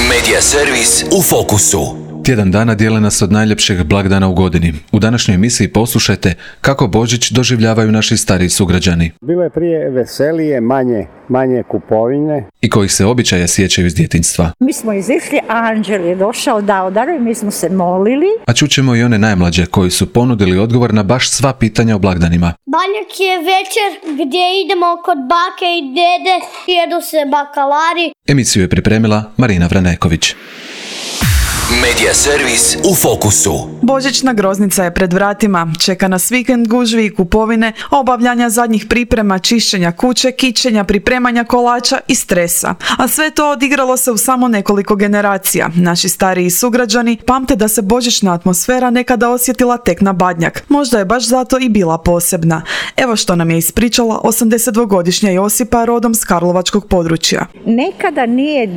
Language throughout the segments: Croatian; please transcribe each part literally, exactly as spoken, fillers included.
Medija servis u fokusu. Tjedan dana dijele nas od najljepših blagdana u godini. U današnjoj emisiji poslušajte kako Božić doživljavaju naši stariji sugrađani. Bilo je prije veselije, manje, manje kupovine. I kojih se običaja sjećaju iz djetinjstva. Mi smo izišli, anđel je došao, dao darove, mi smo se molili. A čućemo i one najmlađe koji su ponudili odgovor na baš sva pitanja o blagdanima. Banjak je večer gdje idemo kod bake i dede, jedu se bakalari. Emisiju je pripremila Marina Vraneković. Medija servis u fokusu. Božićna groznica je pred vratima. Čeka nas vikend gužvi i kupovine, obavljanja zadnjih priprema, čišćenja kuće, kićenja, pripremanja kolača i stresa. A sve to odigralo se u samo nekoliko generacija. Naši stariji sugrađani pamte da se božićna atmosfera nekada osjetila tek na Badnjak. Možda je baš zato i bila posebna. Evo što nam je ispričala osamdesetdvogodišnja Josipa rodom s karlovačkog područja. Nekada nije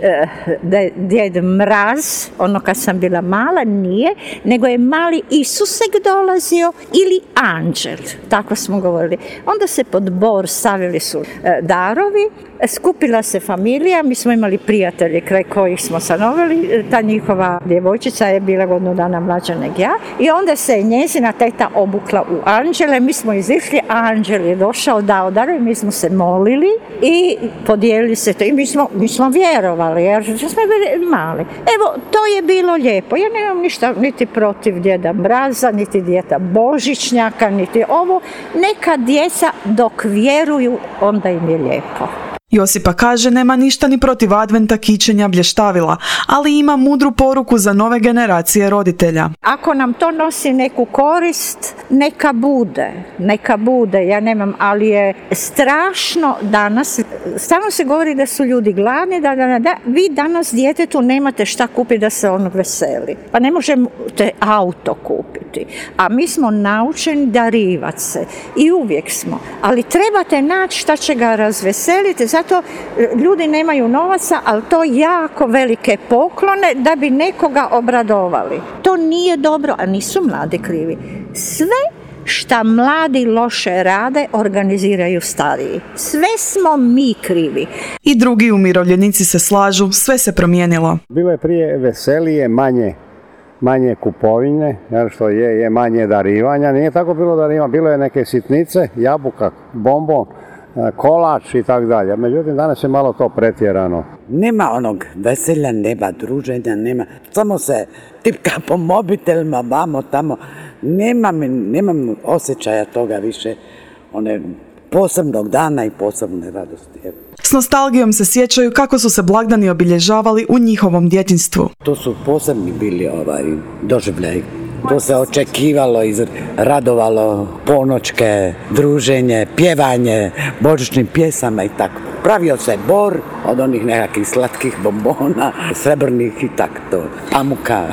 djed Mraz, ono kad sam bila mala, nije, nego je mali Isusek dolazio ili anđel, tako smo govorili. Onda se pod bor stavili su e, darovi, skupila se familija, mi smo imali prijatelje kraj kojih smo stanovali, ta njihova djevojčica je bila godinu dana mlađa nego ja i onda se je njezina teta obukla u anđele, mi smo izišli, anđel je došao, dao darove, mi smo se molili i podijelili se to i mi smo, mi smo vjerovali jer smo bili mali. Evo, to je bilo lijepo, ja nemam ništa niti protiv djeda Mraza, niti djeda Božićnjaka, niti ovo, neka djeca dok vjeruju, onda im je lijepo. Josipa kaže nema ništa ni protiv adventa, kićenja, blještavila, ali ima mudru poruku za nove generacije roditelja. Ako nam to nosi neku korist, neka bude, neka bude, ja nemam, ali je strašno danas, stalno se govori da su ljudi gladni, da, da, da, vi danas djetetu nemate šta kupiti da se on veseli, pa ne možete auto kupiti, a mi smo naučeni darivati se i uvijek smo, ali trebate naći šta će ga razveseliti. Zato ljudi nemaju novaca, ali to jako velike poklone da bi nekoga obradovali. To nije dobro, a nisu mladi krivi. Sve šta mladi loše rade, organiziraju stariji. Sve smo mi krivi. I drugi umirovljenici se slažu, sve se promijenilo. Bilo je prije veselije, manje, manje kupovine, jer što je, je manje darivanja. Nije tako bilo darivanja, bilo je neke sitnice, jabuka, bombon, kolač i tako dalje. Međutim, danas je malo to pretjerano. Nema onog veselja, nema druženja, nema. Samo se tipka po mobitelima, vamo, tamo. Nemam, nemam osjećaja toga više, one posebnog dana i posebne radosti. S nostalgijom se sjećaju kako su se blagdani obilježavali u njihovom djetinjstvu. To su posebni bili ovaj doživljaj. To se očekivalo, radovalo, ponoćke, druženje, pjevanje, božićnim pjesama i tako. Pravio se bor od onih nekakvih slatkih bombona, srebrnih i tako to, pamuka,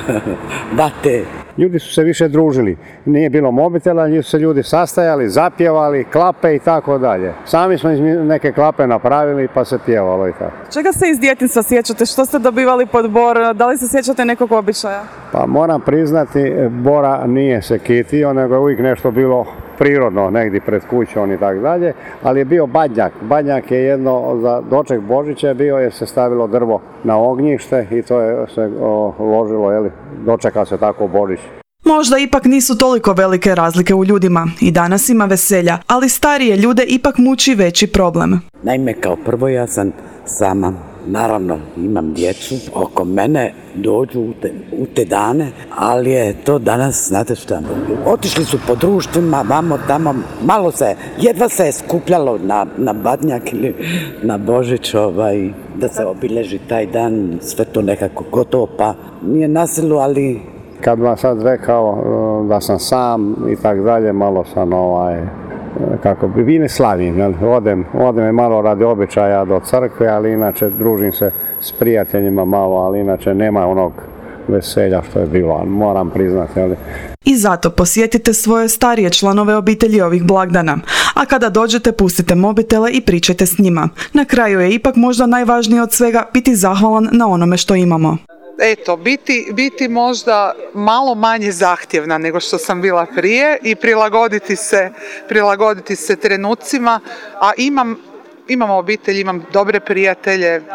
vate. Ljudi su se više družili, nije bilo mobitela, ljudi su se ljudi sastajali, zapjevali, klape i tako dalje. Sami smo neke klape napravili pa se pjevalo i tako. Čega se iz djetinjstva sjećate? Što ste dobivali pod bor? Da li se sjećate nekog običaja? Pa moram priznati, bora nije se kitio, nego je uvijek nešto bilo prirodno, negdje pred kućom i tako dalje, ali je bio badnjak. Badnjak je jedno, za doček Božića bio je se stavilo drvo na ognjište i to je se o, ložilo, jeli, dočeka se tako Božić. Možda ipak nisu toliko velike razlike u ljudima. I danas ima veselja, ali starije ljude ipak muči veći problem. Naime, kao prvo ja sam sama. Naravno, imam djecu, oko mene dođu u te, u te dane, ali je to danas, znate šta, otišli su po društvima, vamo, tamo, malo se, jedva se je skupljalo na, na Badnjak ili na Božić, ovaj, da se obilježi taj dan, sve to nekako gotovo, pa nije na silu, ali... Kad vam sad rekao da sam sam i tak dalje, malo sam ovaj... kako bi, vi ne slavim, jel? Odem, odem malo radi običaja do crkve, ali inače družim se s prijateljima malo, ali inače nema onog veselja što je bilo, moram priznati. Jel? I zato posjetite svoje starije članove obitelji ovih blagdana, a kada dođete pustite mobitele i pričajte s njima. Na kraju je ipak možda najvažnije od svega biti zahvalan na onome što imamo. Eto, biti, biti možda malo manje zahtjevna nego što sam bila prije i prilagoditi se, prilagoditi se trenucima, a imam, imam obitelj, imam dobre prijatelje,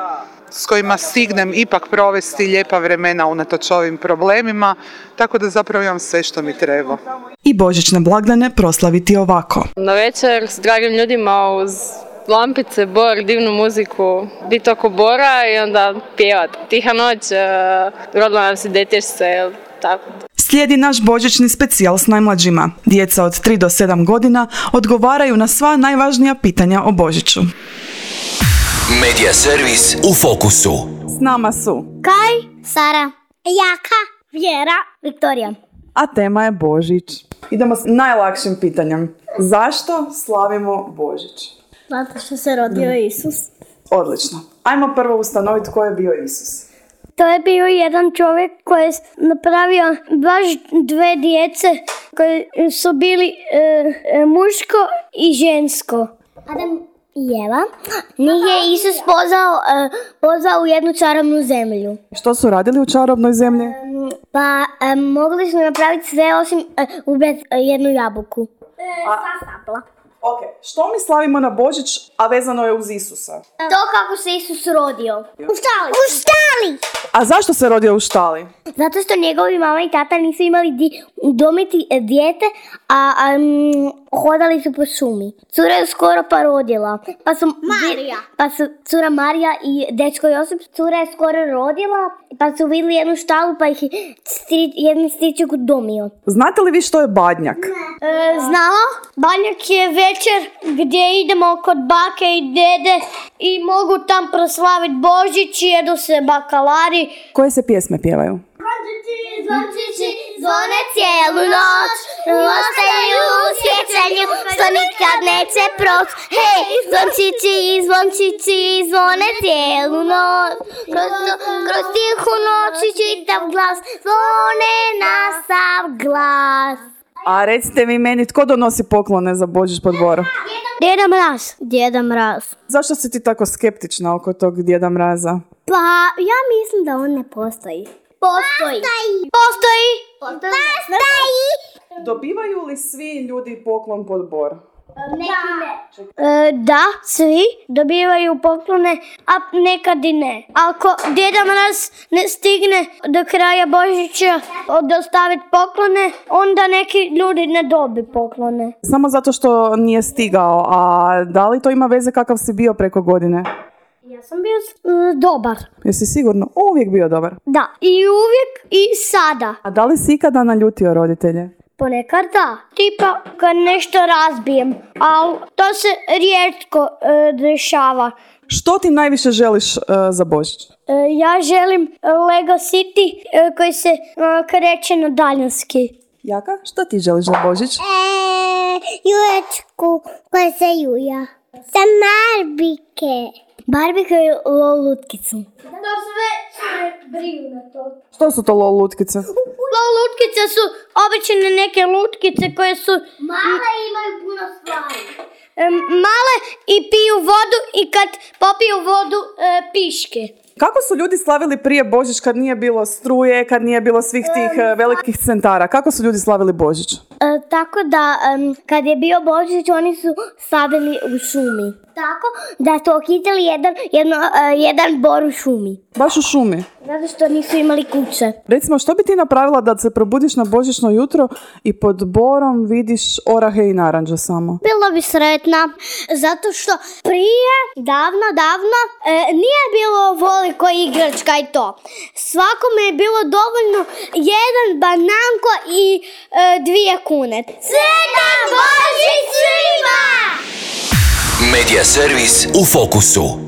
s kojima stignem ipak provesti lijepa vremena unatoč ovim problemima, tako da zapravo imam sve što mi treba. I božićne blagdane proslaviti ovako. Na večer s dragim ljudima uz lampice, bor, divnu muziku, biti oko bora i onda pjevat. Tiha noć, rodila nam se detešce, tako. Slijedi naš božićni specijal s najmlađima. Djeca od tri do sedam godina odgovaraju na sva najvažnija pitanja o Božiću. Medija servis u fokusu. S nama su Kaj, Sara, Jaka, Vjera, Viktorija. A tema je Božić. Idemo s najlakšim pitanjem. Zašto slavimo Božić? Zato što se rodio Isus. Odlično. Ajmo prvo ustanoviti tko je bio Isus. To je bio jedan čovjek koji je napravio baš dve djece koji su bili e, e, muško i žensko. Adam i Eva. Njih je Isus pozvao, e, pozvao u jednu čarobnu zemlju. Što su radili u čarobnoj zemlji? E, pa e, mogli su napraviti sve osim e, ubiti e, jednu jabuku. E, sa stapla. Ok, što mi slavimo na Božić, a vezano je uz Isusa? To kako se Isus rodio. U štali. U štali! A zašto se rodio u štali? Zato što njegovi mama i tata nisu imali di udomiti dijete, a, a m, hodali su po šumi. Cura je skoro pa rodila. Pa su, Marija. Pa su cura Marija i dečko Josip, cura je skoro rodila, pa su vidjeli jednu štalu, pa ih je stri, jedan stričak udomio. Znate li vi što je badnjak? E, znala? Badnjak je večer gdje idemo kod bake i dede i mogu tam proslaviti Božić, jedu se bakalari. Koje se pjesme pjevaju? Zvončići, zvončići, zvone cijelu noć, ostaju u sjećanju, što nikad neće proć. Hej, zvončići, zvončići, zvone cijelu noć, kroz, kroz tihu noć i čitav glas, zvone na sav glas. A recite mi meni, tko donosi poklone za Božić po dvoru? Djeda Mraz. Djeda Mraz. Zašto si ti tako skeptična oko tog Djeda Mraza? Pa, ja mislim da on ne postoji. Postoji. Postoji. Postoji. Postoji. Dobivaju li svi ljudi poklon pod bor? Neki ne. E, da, svi dobivaju poklone, a nekad i ne. Ako Djeda Mraz ne stigne do kraja Božića dostaviti poklone, onda neki ljudi ne dobi poklone. Samo zato što nije stigao, a da li to ima veze kakav si bio preko godine? Ja sam bio uh, dobar. Jesi sigurno uvijek bio dobar? Da, i uvijek i sada. A da li si ikada naljutio roditelje? Ponekad da. Tipa kad nešto razbijem, ali to se rijetko uh, dešava. Što ti najviše želiš uh, za Božić? Uh, ja želim Lego City uh, koji se uh, kreće na daljinski. Jaka, što ti želiš za Božić? E, juječku koja se juja. Sa Barbike. Barbike i lolutkicu. To sve sve briju na to. Što su to lolutkice? Lolutkice su obične neke lutkice koje su... Male imaju puno stvari. Um, male i piju vodu i kad popiju vodu e, piške. Kako su ljudi slavili prije Božić kad nije bilo struje, kad nije bilo svih tih um, velikih centara? Kako su ljudi slavili Božić? E, tako da um, kad je bio Božić oni su slavili u šumi. Tako da su okitali jedan, jedno, uh, jedan bor u šumi. Baš u šumi? Zato što nisu imali kuće. Recimo, što bi ti napravila da se probudiš na božićno jutro i pod borom vidiš orahe i naranđe samo? Bila bi sretna, zato što prije, davno, davno, e, nije bilo ovoliko igračka i to. Svakome je bilo dovoljno jedan bananko i e, dvije kune. Sretan Božić svima! Medija servis u fokusu.